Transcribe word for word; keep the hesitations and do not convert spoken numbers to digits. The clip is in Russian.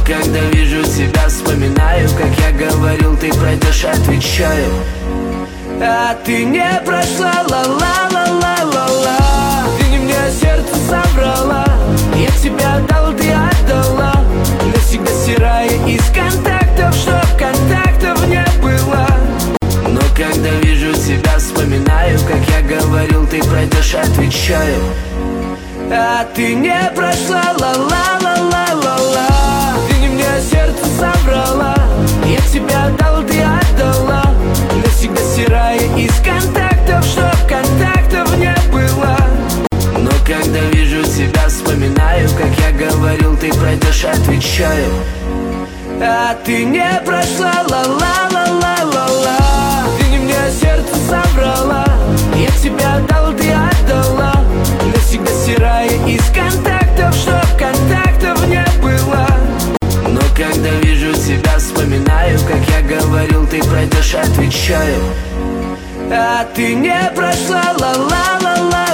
когда вижу себя, вспоминаю, как я говорил, ты пройдешь, отвечаю. А ты не прошла, ла-ла-ла-ла-ла-ла. Ты не мне сердце собрала, я тебя отдал, ты отдала. Навсегда стирая из контактов, чтоб контактов не было. Но когда вижу себя, вспоминаю, как я говорил, ты пройдешь, отвечаю. А ты не прошла, ла-ла-ла-ла-ла-ла. Ты не мне сердце собрала, я тебя отдал, ты отдала. Навсегда стирая из контактов, чтоб контактов не было. Но когда вижу себя, вспоминаю, как я говорил, ты пройдешь, отвечаю. А ты не прошла, ла-ла-ла-ла-ла-ла. Ты не мне сердце собрала, я тебя отдал, ты отдала. Навсегда стирая из контактов, чтоб контактов не было. Но когда вижу себя, вспоминаю, как я говорил, ты пройдешь, отвечаю. А ты не прошла, ла-ла-ла-ла.